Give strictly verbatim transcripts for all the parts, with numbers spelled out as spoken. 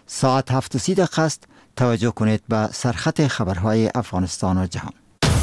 ساعت هفت و سی دقیقه است. توجه کنید به سرخط خبرهای افغانستان و جهان.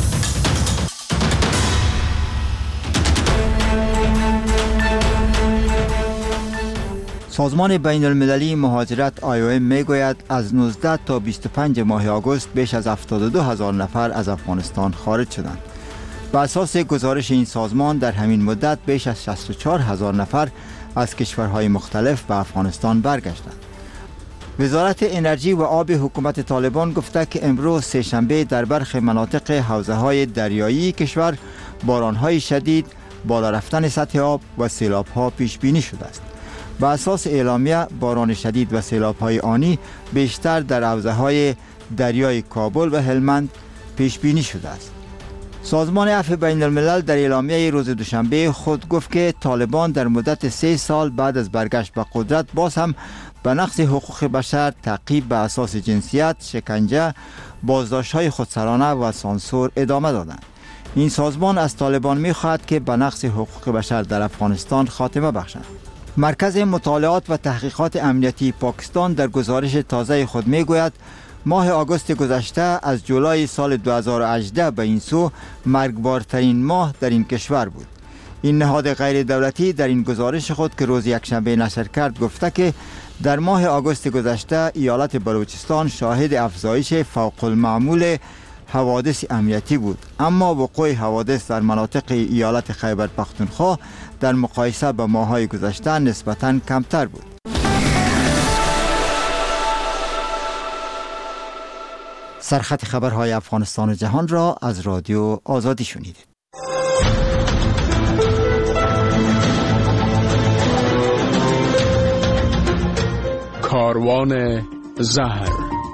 سازمان بین المللی مهاجرت آی او ام می گوید از نوزده تا بیست و پنج ماه آگوست بیش از هفتاد و دو هزار نفر از افغانستان خارج شدند. بر اساس گزارش این سازمان در همین مدت بیش از شصت و چهار هزار نفر از کشورهای مختلف به افغانستان برگشتند. وزارت انرژی و آب حکومت طالبان گفته که امروز سه شنبه در برخی مناطق حوزه‌های دریایی کشور باران‌های شدید، بالا رفتن سطح آب و سیلاب‌ها پیش بینی شده است. به اساس اعلامیه باران شدید و سیلاب‌های آنی بیشتر در حوزه‌های دریای کابل و هلمند پیش بینی شده است. سازمان عفو بین الملل در اعلامیه روز دوشنبه خود گفت که طالبان در مدت سه سال بعد از برگشت به قدرت باز هم به نقض حقوق بشر، تعقیب به اساس جنسیت، شکنجه، بازداشت‌های خودسرانه و سانسور ادامه دادند. این سازمان از طالبان می‌خواهد که به نقض حقوق بشر در افغانستان خاتمه بخشند. مرکز مطالعات و تحقیقات امنیتی پاکستان در گزارش تازه خود میگوید ماه آگوست گذشته از جولای سال دو هزار و هجده به این سو مرگبارترین ماه در این کشور بود. این نهاد غیر دولتی در این گزارش خود که روز یکشنبه نشر کرد گفته که در ماه آگوست گذشته ایالت بلوچستان شاهد افزایش فوق المعمول حوادث امنیتی بود، اما وقوع حوادث در مناطق ایالت خیبر پختونخوا در مقایسه با ماه‌های گذشته نسبتاً کمتر بود. سرخط خبرهای افغانستان و جهان را از رادیو آزادی شنیدید. کاروان زهر.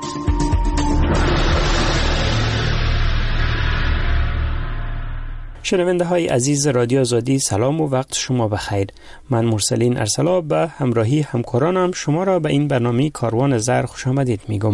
شنونده های عزیز رادیو آزادی، سلام و وقت شما بخیر. من مرسلین ارسلا به همراهی همکارانم شما را به این برنامه کاروان زهر خوش آمدید میگم.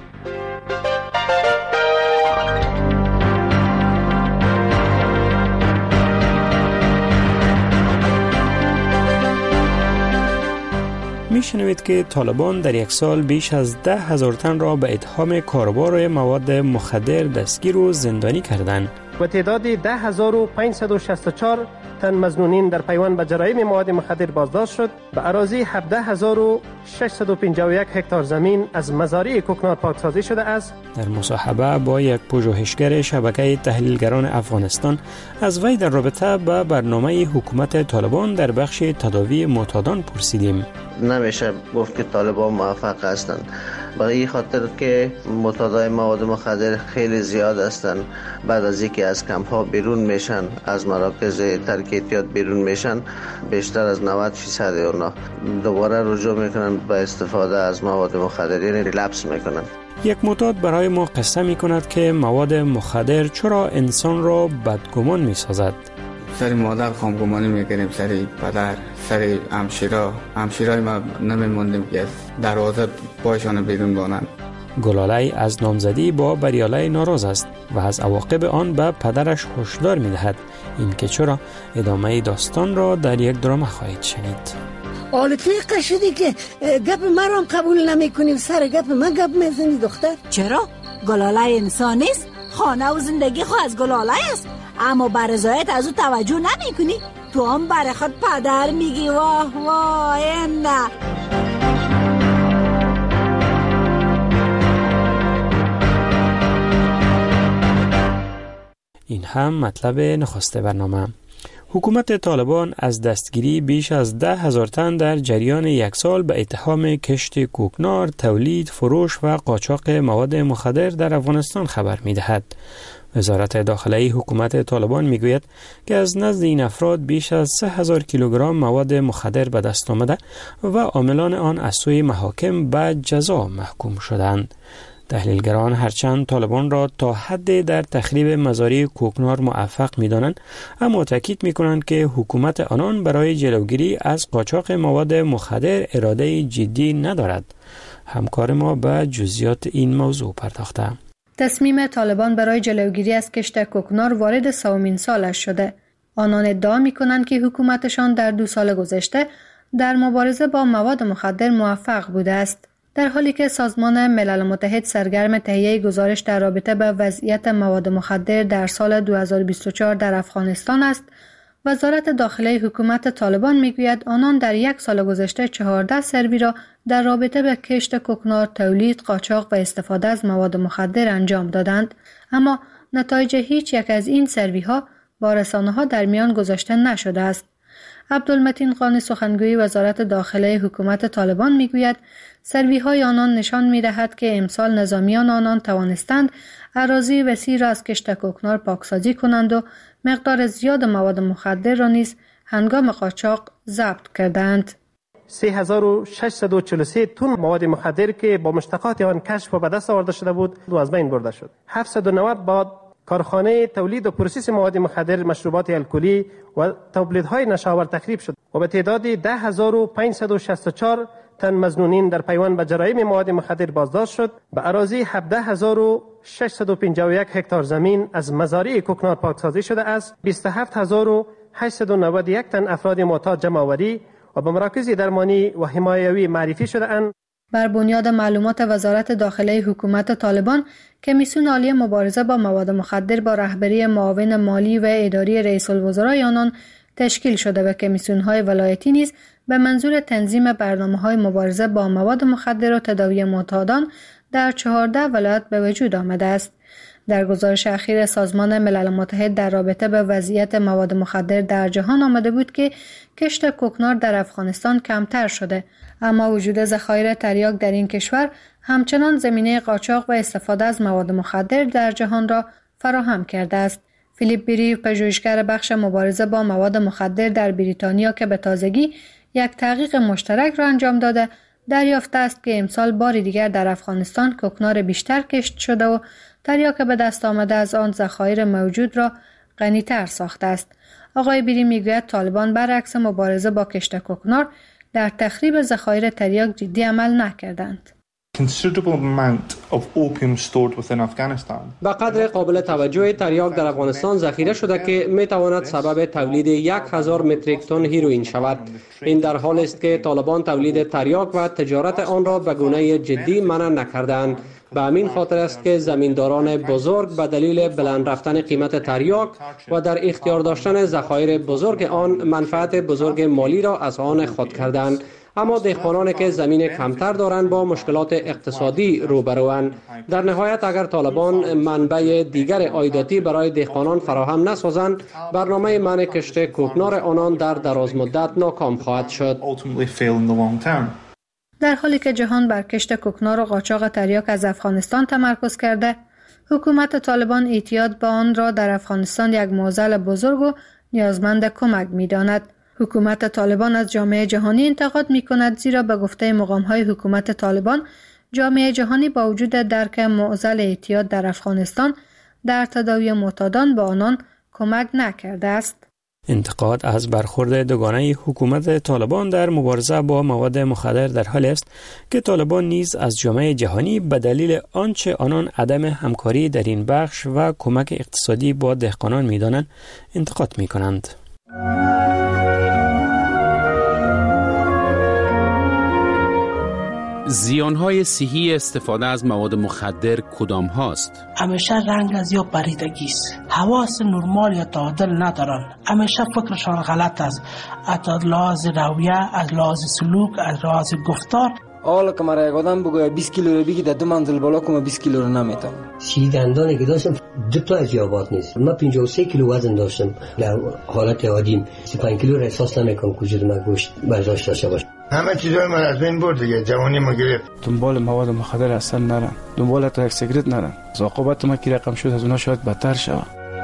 میشنوید که طالبان در یک سال بیش از ده هزار تن را به اتهام کاروبار مواد مخدر دستگیر و زندانی کردند و تعداد ده هزار و پانصد و شصت و چهار تن مظنونین در پیوند به جرایم مواد مخدر بازداشت شد. به اراضی هفده هزار و ششصد و پنجاه و یک هکتار زمین از مزارع کوکنار پاکسازی شده است. در مصاحبه با یک پژوهشگر شبکه تحلیلگران افغانستان از وی در رابطه با برنامه حکومت طالبان در بخش تداوی معتادان پرسیدیم. نمیشه گفت که طالبان موفق هستند، برای این خاطر که معتادای مواد مخدر خیلی زیاد هستند. بعد از اینکه از کمپ ها بیرون میشن، از مراکز ترک اعتیاد بیرون میشن، بیشتر از نود درصد اونا دوباره رجوع میکنن به استفاده از مواد مخدر، یعنی ریلپس میکنن. یک معتاد برای ما قصه میکند که مواد مخدر چرا انسان را بدگمان میسازد. سر مادر خامگمانی میکنیم، سر پدر، سر همشیرا همشیرای ما نمیموندیم که از دروازه پایشان بیرون بانند. گلاله از نامزدی با بریاله ناراض است و از عواقب آن به پدرش هشدار میدهد. این که چرا ادامه داستان را در یک درام خواهید شنید. حالا توی قشدی که گپ مرام قبول نمی کنی، سر گپ من گپ میزنی دختر. چرا؟ گلاله انسان نیست؟ خانه و زندگی خو از گلاله است، اما برزایت از او توجه نمی کنی. تو هم برای خود پدر میگی. واه واه نه. این هم مطلب نخست برنامه. حکومت طالبان از دستگیری بیش از ده هزار تن در جریان یک سال به اتهام کشت کوکنار، تولید، فروش و قاچاق مواد مخدر در افغانستان خبر می‌دهد. وزارت داخلی حکومت طالبان میگوید که از نزد این افراد بیش از سه هزار کیلوگرم مواد مخدر به دست آمده و عاملان آن از سوی محاکم به جزا محکوم شدند. تحلیلگران هرچند طالبان را تا حد در تخریب مزارع کوکنار موفق می‌دانند، اما تاکید می‌کنند که حکومت آنان برای جلوگیری از قاچاق مواد مخدر اراده جدی ندارد. همکار ما به جزئیات این موضوع پرداخته. تصمیم طالبان برای جلوگیری از کشت کوکنار وارد سومین سالش شده. آنان ادعا می‌کنند که حکومتشان در دو سال گذشته در مبارزه با مواد مخدر موفق بوده است. در حالی که سازمان ملل متحد سرگرم تهیه گزارش در رابطه با وضعیت مواد مخدر در سال دو هزار و بیست و چهار در افغانستان است، وزارت داخله حکومت طالبان میگوید آنان در یک سال گذشته چهارده سروی را در رابطه با کشت کوکنار، تولید، قاچاق و استفاده از مواد مخدر انجام دادند، اما نتایج هیچ یک از این سروی ها با رسانه ها در میان گذاشته نشده است. عبدالمتین قانی سخنگوی وزارت داخله حکومت طالبان میگوید سروی های آنان نشان می‌دهد که امسال نظامیان آنان توانستند اراضی وسیع را از کشت کوکنار پاکسازی کنند و مقدار زیاد مواد مخدر را نیز هنگام قاچاق ضبط کردند. سه هزار و ششصد و چهل و سه تن مواد مخدر که با مشتقات آن کشف و به دست آورده شده بود دو از بین برده شد. هفتصد و نود با کارخانه تولید و پروسس مواد مخدر، مشروبات الکلی و تولیدهای نشاور تخریب شد و به تعداد ده هزار و پانصد و شصت و چهار تن مظنونین در پیوند به جرایم مواد مخدر بازداشت شد. به اراضی هفده هزار و ششصد و پنجاه و یک هکتار زمین از مزارع کوکنار پاکسازی شده است. بیست و هفت هزار و هشتصد و نود و یک تن افراد معتاد جمع آوری و به مراکز درمانی و حمایوی معرفی شده اند. بر بنیاد معلومات وزارت داخله حکومت طالبان، کمیسیون عالی مبارزه با مواد مخدر با رهبری معاون مالی و اداری رئیس الوزرای آنان تشکیل شده و کمیسیون‌های ولایتی نیز به منظور تنظیم برنامه‌های مبارزه با مواد مخدر و تداوی معتادان در چهارده ولایت به وجود آمده است. در گزارش اخیر سازمان ملل متحد در رابطه با وضعیت مواد مخدر در جهان آمده بود که کشت کوکنار در افغانستان کمتر شده، اما وجود ذخایر تریاک در این کشور همچنان زمینه قاچاق و استفاده از مواد مخدر در جهان را فراهم کرده است. فیلیپ بیریو، پژوهشگر بخش مبارزه با مواد مخدر در بریتانیا که به تازگی یک تحقیق مشترک را انجام داده، دریافته است که امسال بار دیگر در افغانستان کوکنار بیشتر کشت شده و تریاک به دست آمده از آن ذخایر موجود را غنی‌تر ساخته است. آقای بیری میگوید طالبان برعکس مبارزه با کشت کوکنار در تخریب ذخایر تریاک جدی عمل نکردند. به قدر قابل توجه تریاک در افغانستان ذخیره شده که می تواند سبب تولید یک هزار متریک تن هیروئین شود. این در حالی است که طالبان تولید تریاک و تجارت آن را به گونه جدی منع نکردند. به همین خاطر است که زمینداران بزرگ به دلیل بلند رفتن قیمت تریاک و در اختیار داشتن ذخایر بزرگ آن منفعت بزرگ مالی را از آن خود کردند. اما دهقانانی که زمین کمتر دارند با مشکلات اقتصادی روبروند. در نهایت اگر طالبان منبع دیگر عایداتی برای دهقانان فراهم نسازند، برنامه منع کشت کوکنار آنان در دراز مدت ناکام خواهد شد. در حالی که جهان بر کشت کوکنار و قاچاق تریاک از افغانستان تمرکز کرده، حکومت طالبان اعتیاد به آن را در افغانستان یک معضل بزرگ و نیازمند کمک می‌داند. حکومت طالبان از جامعه جهانی انتقاد می‌کند زیرا به گفته مقام‌های حکومت طالبان، جامعه جهانی با وجود درک معضل اعتیاد در افغانستان در تداوی معتادان به آنان کمک نکرده است. انتقاد از برخورد دوگانه حکومت طالبان در مبارزه با مواد مخدر در حالی است که طالبان نیز از جامعه جهانی به دلیل آنچه آنان عدم همکاری در این بخش و کمک اقتصادی با دهقانان می‌دانند انتقاد می‌کنند. زیانهای صحی استفاده از مواد مخدر کدام هاست؟ همیشه رنگ از یا پریدگی است، حواس نرمال یا تعادل ندارن، همیشه فکرشان غلط است، از لحاظ رویه، از لحاظ سلوک، از لحاظ گفتار. حالا که مرا یک آدم بگوید بیست کیلو رو بگی در دو منزل بالا کنم بیست کیلو رو نمیتونم. سی دندانی که داشتم دو تا از یابات نیست. من پنجاه و سه کیلو وزن داشتم. در حالت عادی سی و پنج کیلو را احساس نمیکنم که وجود من گوشت برداشت داشته باشه. همه چیزای من از بین برد دیگه، جوانی ما گرفت. دنبال مواد مخدر اصلا نرم، دنبال تا یک سیگرت نرم. عاقبت ما کی رقم شد از اونها شاید بدتر شود.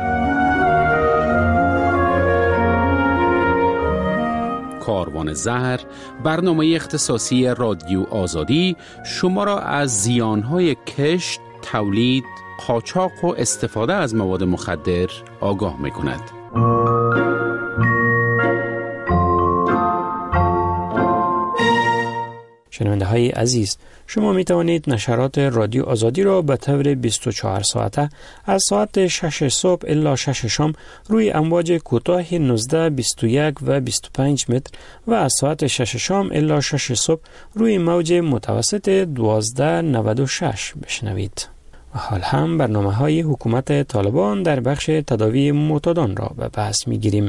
کاروان زهر، برنامه اختصاصی رادیو آزادی شما را از زیانهای کشت، تولید، قاچاق و استفاده از مواد مخدر آگاه می‌کند. شنونده های عزیز، شما می توانید نشرات رادیو آزادی را به طور بیست و چهار ساعته از ساعت شش صبح الی شش شام روی امواج کوتاه نوزده، بیست و یک و بیست و پنج متر و از ساعت شش شام الی شش صبح روی موج متوسط دوازده نود و شش بشنوید. و حال هم برنامه های حکومت طالبان در بخش تداوی معتادان را به بحث می گیریم.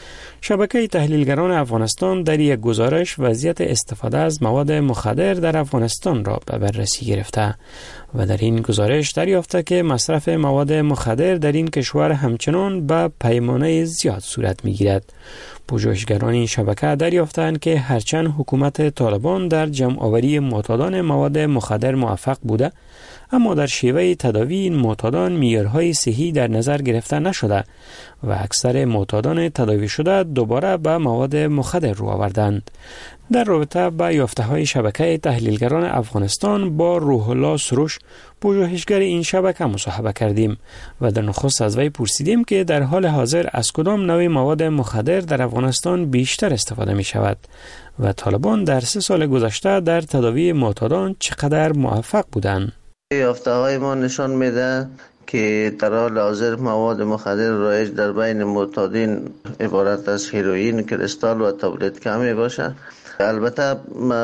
شبکه تحلیلگران افغانستان در یک گزارش وضعیت استفاده از مواد مخدر در افغانستان را به بررسی گرفته و در این گزارش دریافته که مصرف مواد مخدر در این کشور همچنان به پیمانه زیاد صورت می‌گیرد. پژوهشگران این شبکه دریافتند که هرچند حکومت طالبان در جمع‌آوری معتادان مواد مخدر موفق بوده، اما در شیوه تداوی این معتادان معیارهای صحی در نظر گرفته نشده و اکثر معتادان تداوی شده دوباره به مواد مخدر رو آوردند. در رابطه با یافته‌های شبکه تحلیلگران افغانستان با روح الله سروش، پژوهشگر این شبکه، مصاحبه کردیم و در نخست از وی پرسیدیم که در حال حاضر از کدام نوع مواد مخدر در افغانستان بیشتر استفاده می شود و طالبان در سه سال گذشته در تداوی معتادان چقدر موفق بودند. یافته‌های ما نشان میده که در حال حاضر مواد مخدر رایج در بین معتادین عبارت از هیروئین، کریستال و تابلت کمی باشه. البته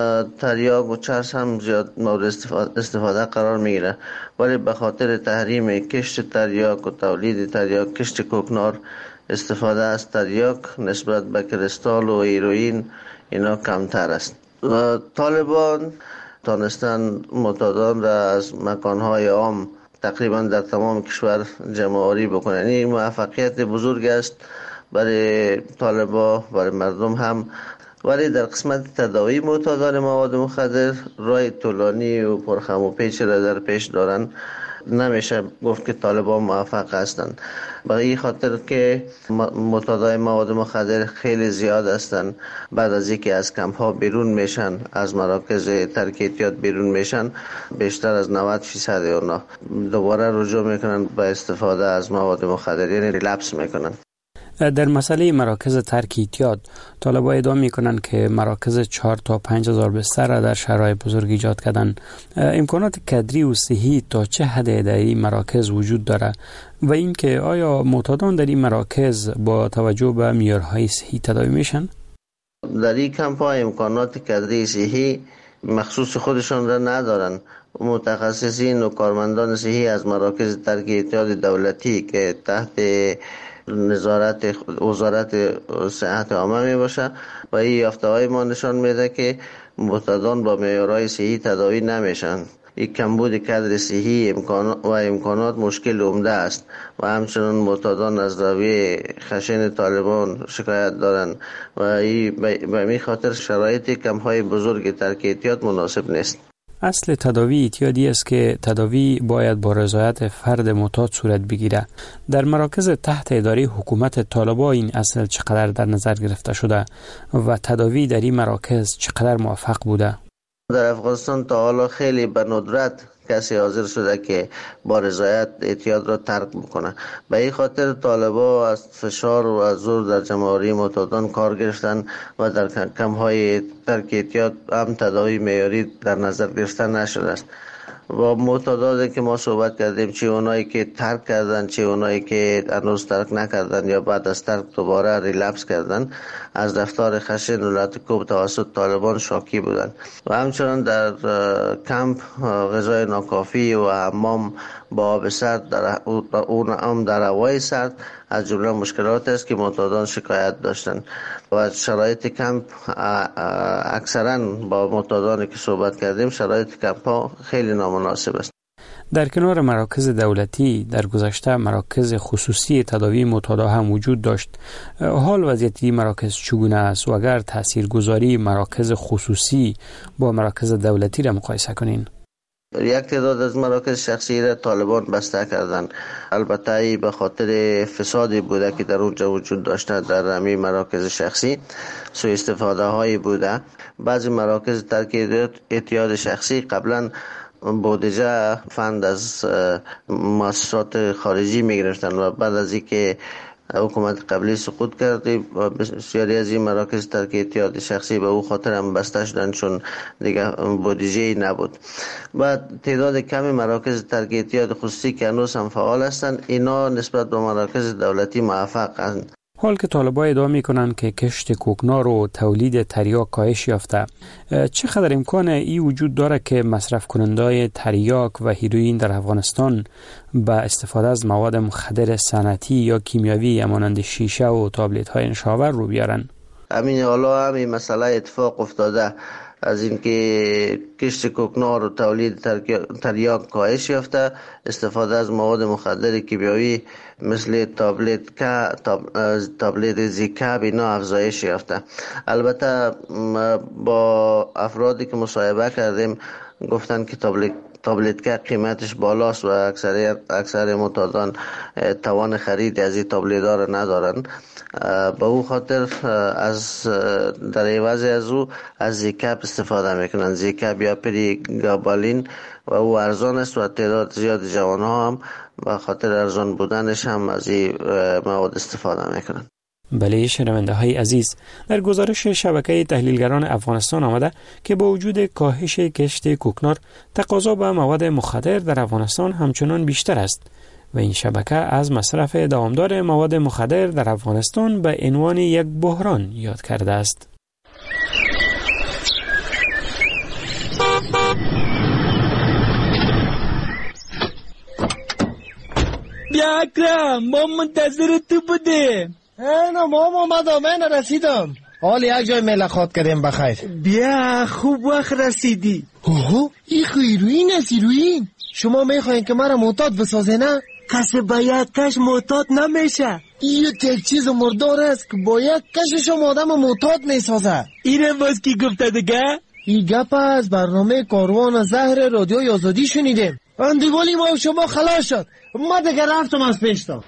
تریاک و چرس هم زیاد مورد استفاده قرار میگیره، ولی به خاطر تحریم کشت تریاک و تولید تریاک، کشت کوکنار، استفاده از تریاک نسبت به کریستال و هیروئین اینا کمتر است. و طالبان تانستن معتادان را از مکانهای عام تقریبا در تمام کشور جمع‌آوری بکنن. این موفقیت بزرگ است برای طالبان، برای مردم هم، ولی در قسمت تداوی معتادان مواد مخدر راه طولانی و پرخم و پیچ را در پیش دارن. نمیشه گفت که طالبان موفق هستند، به این خاطر که معتادای مواد مخدر خیلی زیاد هستند. بعد از اینکه از کمپ ها بیرون میشن، از مراکز ترک اعتیاد بیرون میشن، بیشتر از نود فیصد اونا دوباره رجوع میکنن به استفاده از مواد مخدر، یعنی ریلپس میکنن. در مسئله مراکز ترک اعتیاد، طالبان ادعا میکنند که مراکز چهار تا پنج هزار بستر را در شهرهای بزرگ ایجاد کردن. امکانات کادری و صحی تا چه حد در این مراکز وجود داره و اینکه آیا معتادان در این مراکز با توجه به معیارهای صحی تداوی میشن؟ در این کمپ ها امکانات کادری صحی مخصوص خودشان را ندارن. متخصصین و کارمندان صحی از مراکز ترک اعتیاد دولتی که تحت نظارت وزارت صحت عامه می باشه و این یافته‌های ما نشان میده که معتادان با معیارهای صحی تداوی نمیشن. این کمبود کادر صحی امکانات و امکانات مشکل عمده است و همچنان معتادان از روی خشن طالبان شکایت دارند و این به این خاطر شرایط کمپ‌های بزرگ ترک اعتیاد مناسب نیست. اصل تداوی اعتیادی است که تداوی باید با رضایت فرد معتاد صورت بگیره. در مراکز تحت اداره حکومت طالبان این اصل چقدر در نظر گرفته شده و تداوی در این مراکز چقدر موفق بوده؟ در افغانستان تا حالا خیلی به ندرت کسی حاضر شده که با رضایت اعتیاد را ترک بکنه. به این خاطر طالبان از فشار و از زور در جمع‌آوری معتادان کار گرفتن و در کمپ‌های ترک اعتیاد هم تداوی معیاری در نظر گرفته نشده است. با معتادانی که ما صحبت کردیم، چه اونایی که ترک کردن، چه اونایی که هنوز ترک نکردن یا بعد از ترک دوباره ریلپس کردن، از رفتار خشن و لطکوب توسط طالبان شاکی بودند و همچنان در کمپ غذای ناکافی و حمام با آب سرد در اون هم در هوای سرد از جمله مشکلات است که معتادان شکایت داشتند و شرایط کمپ اکثرا با معتادانی که صحبت کردیم شرایط کمپ ها خیلی نامناسب است. در کنار مراکز دولتی در گذشته مراکز خصوصی تداوی معتادا هم وجود داشت. حال وضعیت این مراکز چگونه است و اگر تاثیرگذاری مراکز خصوصی با مراکز دولتی را مقایسه کنین؟ یک تعداد از مراکز شخصی را طالبان بسته کردند. البته به خاطر فسادی بوده که در اونجا وجود داشته. در همین مراکز شخصی سوء استفاده هایی بوده. بعضی مراکز ترک اعتیاد شخصی قبلا بودجه فند از مؤسسات خارجی می گرفتن و بعد از اینکه حکومت قبلی سقوط کرد و بسیاری از این مراکز ترک احتیاط شخصی به او خاطر هم بسته شدند چون دیگه بودجه نبود. و تعداد کمی مراکز ترک احتیاط خصوصی که هنوز هم فعال هستند، اینا نسبت به مراکز دولتی موفق هستند. حال که طالبان ادعا میکنند که کشت کوکنار و تولید تریاک کاهش یافته، چقدر امکان این وجود داره که مصرف کنندای تریاک و هیروئین در افغانستان با استفاده از مواد مخدر صنعتی یا کیمیاوی مانند شیشه و تابلت های نشاور رو بیارن؟ همین حالا همین مسئله اتفاق افتاده از اینکه کشت کوکنار و تولید تریاک کاهش یافته، استفاده از مواد مخدر کیمیاوی مثل تابلت کا تابلت زیکا اینا افزایش یافته. البته با افرادی که مصاحبه کردیم گفتن که تابلت تابلت که قیمتش بالاست و اکثر اکثر معتادان توان خرید از این تابلت ها را ندارن. به او خاطر از در عوض از او از زیکاپ استفاده میکنن، زیکاپ یا پری گابالین، و او ارزان است و تعداد زیاد جوان ها هم به خاطر ارزان بودنش هم از این مواد استفاده میکنن. بله شنونده های عزیز، در گزارش شبکه تحلیلگران افغانستان آمده که با وجود کاهش کشت کوکنار، تقاضا به مواد مخدر در افغانستان همچنان بیشتر است و این شبکه از مصرف دوامدار مواد مخدر در افغانستان به عنوان یک بحران یاد کرده است. بیا اکرم، ما منتظر تو بودیم. نه مام آمدم، من رسیدم. حال یک جای ملاقات کردیم بخیر. بیا خوب وقت رسیدی. اوه این هیروئین است، هیروئین. شما میخواین که مرا معتاد بسازه نه؟ کسی با یک کش معتاد نمیشه. این یک چیز مردار است که با یک کشش هم آدم معتاد میسازه. اینم باز کی گفته دیگه؟ این گپ از برنامه کاروان زهر رادیوی آزادی شنیدیم. اندیوالی ما و شما خلاص شد. ما دیگه رفتم از پیشتا.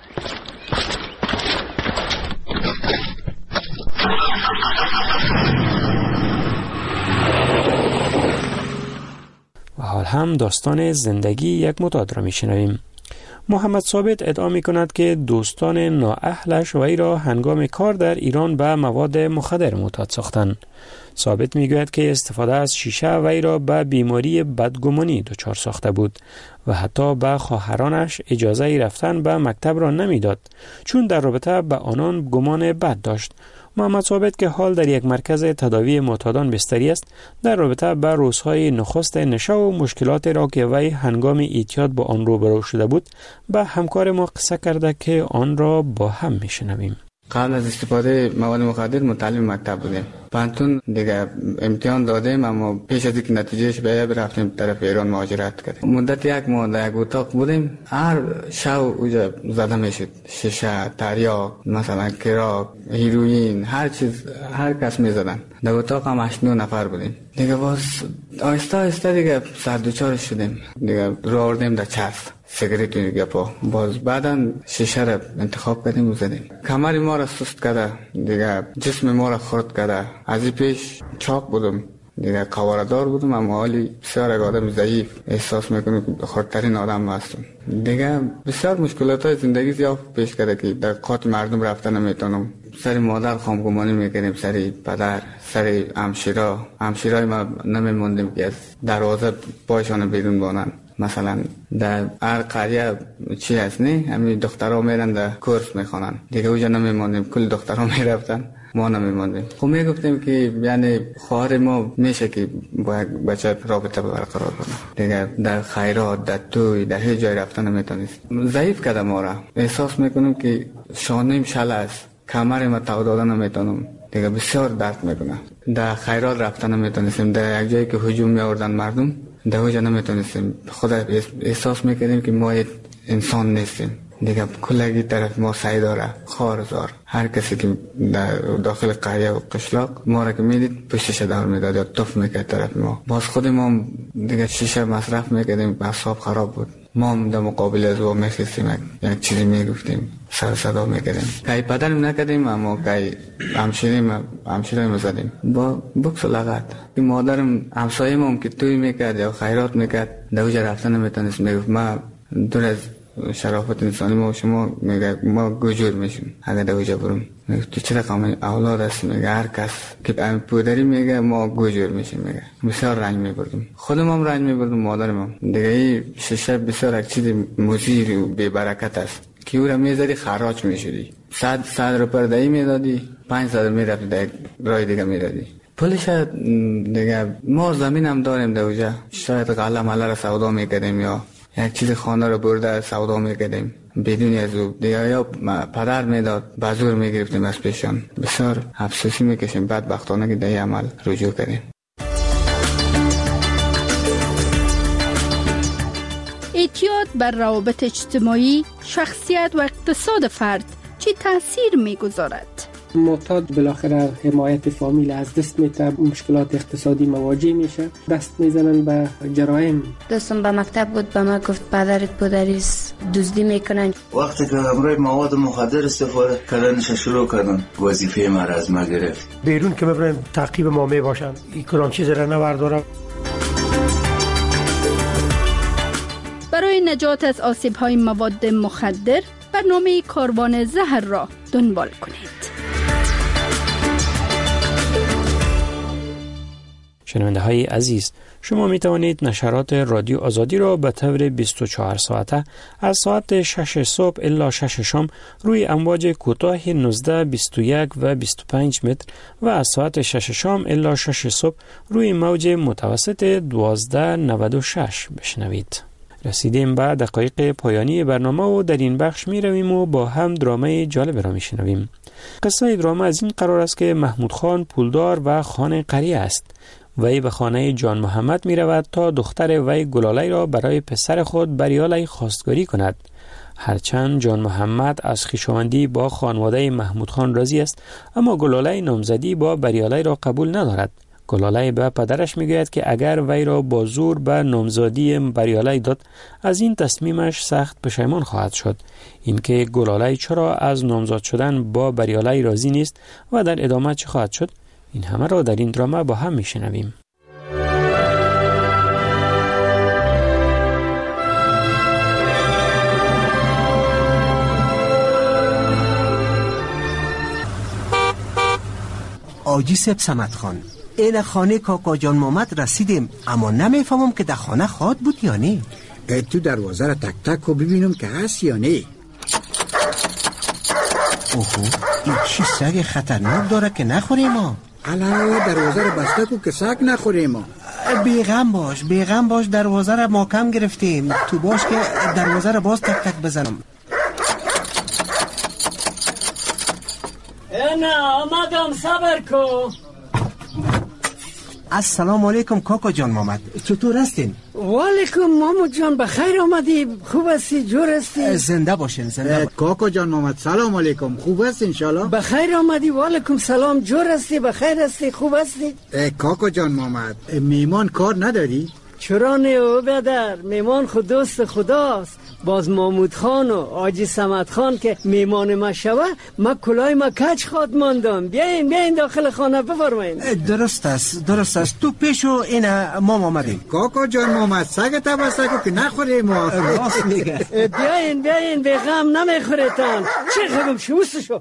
و حال هم داستان زندگی یک معتاد را میشنویم. محمد ثابت ادعا می کند که دوستان نااهلش وی را هنگام کار در ایران به مواد مخدر معتاد ساختند. ثابت می گوید که استفاده از شیشه وی را به بیماری بدگمانی دچار ساخته بود و حتی به خواهرانش اجازه رفتن به مکتب را نمیداد چون در رابطه به آنان گمان بد داشت. محمد ثابت که حال در یک مرکز تداوی معتادان بستری است، در رابطه با روزهای نخست نشه و مشکلات را که وی هنگام اعتیاد با آن روبرو شده بود به همکار ما قصه کرده که آن را با هم میشنویم. قبل از استفاده مواد مخدر متعلم مکتب بودیم. پانتون دیگه امتحان دادیم، اما پیش از اینکه نتیجهش بیاد رفتیم طرف ایران مهاجرت کردیم. مدت یک ماه در یک اتاق بودیم. هر شب اونجا زده میشد شیشه، تریاک، مثلا کراک، هیروئین، هر چیز هر کس میزدن. در اتاق هم هشت نه نفر بودیم. دیگه باز آهسته آهسته دیگه سردوچار شدیم. دیگه رو آوردیم در چرخ سیگریت دیگه پا باز بعدا شیشه را انتخاب کردیم و زدیم. کمر ما را سست کرده، دیگه جسم ما را خرد کرده. از این پیش چاق بودم، دیگه قواردار بودم، اما حالی بسیار یک آدم ضعیف احساس میکنم که خردترین آدم هستم. دیگه بسیار مشکلات های زندگی زیاد پیش کرده که در قاط مردم رفتن نمیتونم. سر مادر خامگمانی میکنیم، سر پدر، سر همشیرا همشیرای ما نمیموندیم که از دروازه پایشان بیرون بانن. مثلا در هر قریه چی هست نه، همین دخترها میرن در کورس میخوانن، دیگه اوجا نمیموندیم، کل دخترها میرفتن، ما نمیموندیم. خب میگفتیم که یعنی خواهر ما میشه که با یک بچه رابطه برقرار کنه، دیگه در خیرات، در توی، در هیچ جای رفتن نمیتونست. ضعیف کرده ما را. احساس میکنم که شانه‌ام شل است، کمر ما تو دادن نمیتونم، دیگه بسیار درد میکنه. در خیرات رفتن نمیتونستیم، در یک جایی که هجوم میآوردن مردم در اوجا نمیتونستیم. خود احساس میکردیم که ما انسان نیستیم، دیگه کلگی طرف ما سعی داره، خارزار. هر کسی که در داخل قریه و قشلاق ما را که میدید پشتش دار میداد یا توف میکرد طرف ما. باز خود ما دیگه شیشه مصرف میکردیم، اعصاب خراب بود. ما هم در مقابل از او میخیستیم، یک چیزی میگفتیم، سر صدا میکردیم. که پدرم نکردیم، اما که همشیریم همشیریم زدیم با بکس و لغت. مادرم همسایه ما هم که توی میکرد یا خیرات میکرد در اوجا رفتن نمیتونست، میگفت ما دور از شرافت انسانی ما و شما میگه ما گوجور میشیم اگر دوجا برم. تو چه رقم اولاد است میگه هر کس که پدری میگه ما گوجور میشیم میگه. بسیار رنج میبردم، خودم هم رنج میبردم، مادرم هم. دیگه این شش بسیار یک چیز مزیر و بی برکت است که او را میزدی خراج میشدی. صد صد رو پر دهی میدادی، پنج صد میرفتی در رای دیگه میدادی. پولش دیگه ما زمین هم داریم دوجا، شاید غله مله را سودا میکردیم یا یک چیز خانه رو برده سودا میکردیم بدون از او دیگه، یا پدر میداد بازور میگرفتیم از پیشان. بسیار افسوسی میکشیم بدبختانه که در عمل رجوع کردیم. اعتیاد بر روابط اجتماعی، شخصیت و اقتصاد فرد چه تاثیر میگذارد؟ معتاد بالاخره حمایت فامیل از دست میده، مشکلات اقتصادی مواجه میشه، دست میزنن به جرایم. دوستم به مکتب بود، به ما گفت پدرت پدریست دزدی میکنن. وقتی که امروز مواد مخدر استفاده کردنش شروع کردن، وظیفه ما را از ما گرفت. بیرون که ببرن تعقیب ما میباشن، این کدام چیز را نبردارم. برای نجات از آسیب‌های مواد مخدر برنامه کاروان زهر را دنبال کنید. شنونده های عزیز، شما می توانید نشرات رادیو آزادی را به طور بیست و چهار ساعته از ساعت شش صبح الی شش شام روی امواج کوتاه نوزده، بیست و یک و بیست و پنج متر و از ساعت شش شام الی شش صبح روی موج متوسط دوازده نود و شش بشنوید. رسیدیم به دقایق پایانی برنامه و در این بخش می رویم و با هم درامه جالب را می شنویم. قصه درامه از این قرار است که محمود خان پولدار و خان قریه است. وی به خانه جان محمد می رود تا دختر وی گلاله را برای پسر خود بریاله خواستگاری کند. هرچند جان محمد از خویشاوندی با خانواده محمود خان راضی است، اما گلاله نامزدی با بریاله را قبول ندارد. گلاله به پدرش میگوید که اگر وی را با زور به نامزدی بریاله داد، از این تصمیمش سخت پشیمان خواهد شد. اینکه گلاله چرا از نامزد شدن با بریاله راضی نیست و در ادامه چه خواهد شد، این همه را در این درامه با هم میشنویم. آجی سب سمت خان، این خانه کاکا جان محمد رسیدیم، اما نمیفهمم که در خانه خواد بود یا نه. تو دروازه را تک تک و ببینم که هست یا نه. اوهو، این چی سگ خطرناک داره که نخوریم ما؟ علاوه دروازه را بسته کو که سگ نخوریم ما. بیغم باش بیغم باش، دروازه را محکم گرفتیم. تو باش که دروازه را باز تک تک بزنم. نه آمدم، صبر کو. السلام علیکم کاکا جان محمد، چطور هستین؟ وعلیکم محمد جان، بخیر آمدی، خوب هستی، جور هستی؟ زنده باشین زنده باشین. کاکا جان محمد سلام علیکم، خوب هست انشالله؟ بخیر آمدی، وعلیکم سلام، جور هستی، بخیر هستی، خوب هستی؟ کاکا جان محمد میمان کار نداری؟ چرا نه او بدر، میمان خود دوست خداست. باز محمود خان و آجی سمت خان که میمان ما شوه، ما کلای ما کچ خواد ماندم. بیاین بیاین داخل خانه بفرمایین. درست است درست است، تو پیشو اینا ما آمدیم. کاکا جان محمد سگ تبسکو که نخوریم ما. راست میگه. بیاین بیاین، به غم نمیخوریتان. چه خبم شوست شو.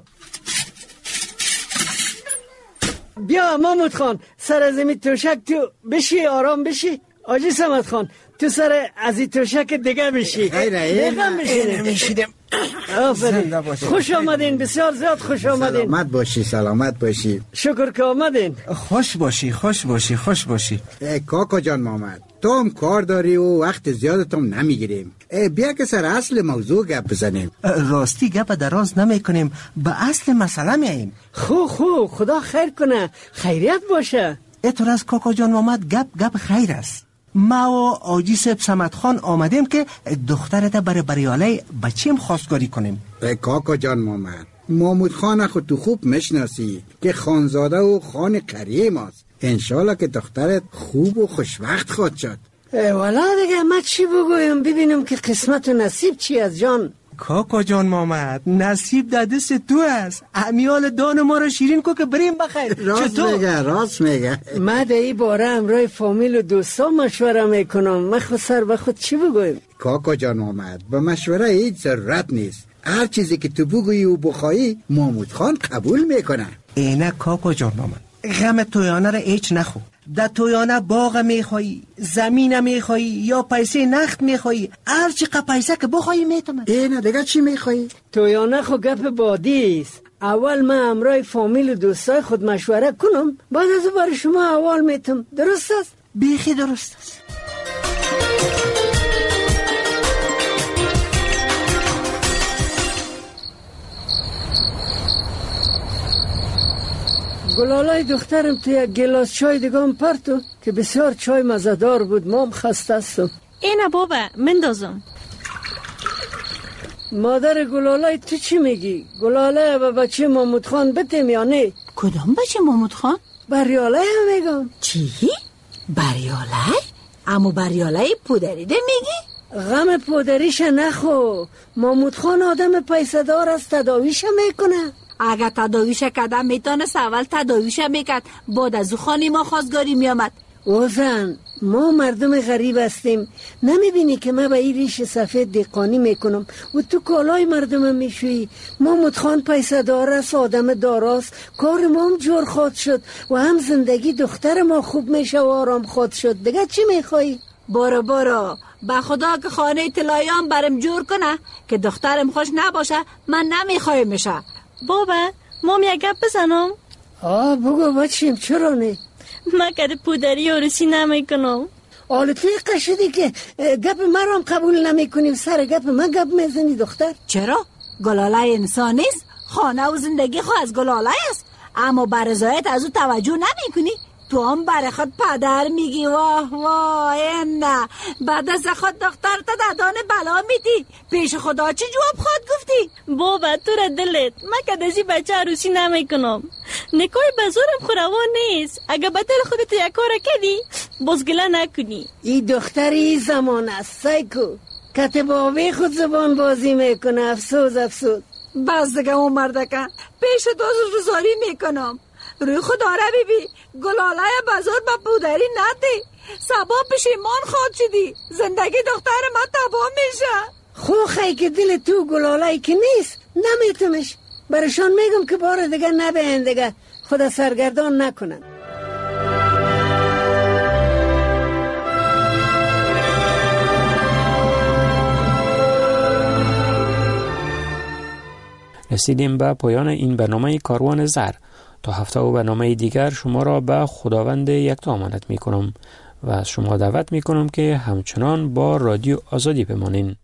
بیا محمود خان، سر زمین توشک تو بشی، آرام بشی. آجی سمت خان، تو سر از این توشک دیگه بشی. بیغم بشینیم میشیدم. آفرین، خوش آمدین، بسیار زیاد خوش آمدین. سلامت باشی سلامت باشی. شکر که آمدین. خوش باشی خوش باشی خوش باشی. کاکا جان محمد، تو هم کار داری و وقت زیادتم نمیگیریم. بیا که سر اصل موضوع گپ بزنیم. راستی گپ دراز نمی کنیم، به اصل مسئله میاییم. خو خو خدا خیر کنه، خیریت باشه. اتور از کاکا جان محمد گپ گپ خیر است. ما و آجی سب سمت خان آمدیم که دخترت برای بریاله بچیم خواستگاری کنیم. کاکا جان محمد، محمود خان خود تو خوب مشناسی که خانزاده و خان قریه ماست. انشالله که دخترت خوب و خوشوقت خواهد شد. والا دیگه ما چی بگویم، ببینم که قسمت و نصیب چی از جان. کاکا جان محمد، نصیب در دست تو است. امیال دان ما رو شیرین کو که بریم بخیر. راست میگه، راست میگه. من در این باره همراه فامیل و دوستا مشوره میکنم. من خود سر به خود چی بگویم؟ کاکا جان محمد، به مشوره هیچ ضرورت نیست. هر چیزی که تو بگویی و بخوایی محمود خان قبول میکنه. اینه کاکا جان محمد، غم تویانه را هیچ نخو. در تویانه باغ میخوایی، زمین میخوایی یا پیسه نخت میخوایی، هر چقدر پیسه که بخوایی میتونم. اینه دیگه چی میخوایی؟ تویانه خو گپ بادی است. اول من همراه فامیل و دوستای خود مشوره کنم، بعد از برای شما اول میتونم. درست است؟ بیخی درست است. گلالای دخترم تو یک گلاس چای دیگم پرتو که بسیار چای مزدار بود. مام خسته هستم. اینه بابا مندازم. مادر گلالای تو چی میگی؟ گلالای و بچه محمود خان بتیم یا نه؟ کدام بچه محمود خان؟ بریالای هم میگم. چی؟ بریالای؟ امو بریالای پودریده میگی؟ غم پودریش نخو. محمود خان آدم پیسه دار است، تداویش میکنه. اگر تداویش کدم میتونست اول تداویش میکرد، بعد از او خانی ما خواستگاری میامد. اوزن ما مردم غریب هستیم، نمیبینی که من به این ریش سفید دیقانی میکنم و تو کالای مردم میشوی. محمود خان پیسه دار است، آدم داراست، کار ما هم جور خود شد و هم زندگی دختر ما خوب میشه و آرام خود شد. دیگه چی میخوایی؟ برو برو، به خدا که خانه طلاییان برم جور کنه که دخترم خوش نباشه من نمیخوای میشه. بابا مام یک گپ بزنم؟ آه بگو بچیم، چرا نه؟ من کده پودری و رسی نمی کنم. آله توی قشدی که گپ من هم قبول نمی کنیم، سر گپ من گپ میزنی دختر. چرا؟ گلالای انسان نیست؟ خانه و زندگی خو از گلالای است، اما برزایت از او توجه نمی کنی؟ تو هم برای خود پدر میگی. واه واه نه، بعد از خود دختر تا دادان بلا میدی. پیش خدا چی جواب خود گفتی؟ بابا تو را دلت، من که دزی بچه عروسی نمی کنم. نکای بزرم خوروان نیست. اگه به دل خودت یک کار کردی بازگله نکنی. این دختری این زمان است سایکو، کتباوی خود زبان بازی میکنه. افسوس افسوس. بس دیگه اون مردکه پیش دوست روزاری میکنم. روی خدا را بیبی، گلالای بزرگ با پودری ندی. سبا پشیمان خود شدی، زندگی دختر ما تباه میشه. خوخی که دل تو گلالای که نیست نمیتونش. برشان میگم که بار دیگه نبین دیگه، خدا سرگردان نکنن. رسیدیم به پایان این برنامه کاروان زر. تا هفته و برنامه دیگر شما را به خداوند یکتا امانت می کنم و از شما دعوت می کنم که همچنان با رادیو آزادی بمانین.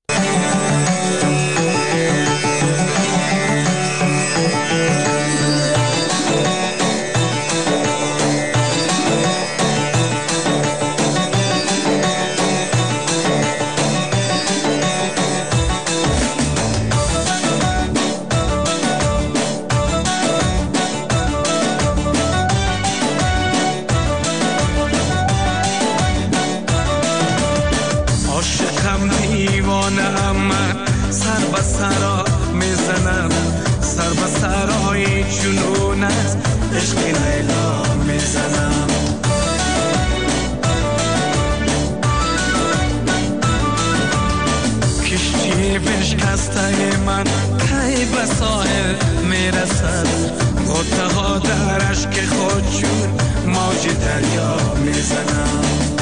بشکسته من کی به ساحل میرسد، متها در اشک خود چون موج دریا میزنم.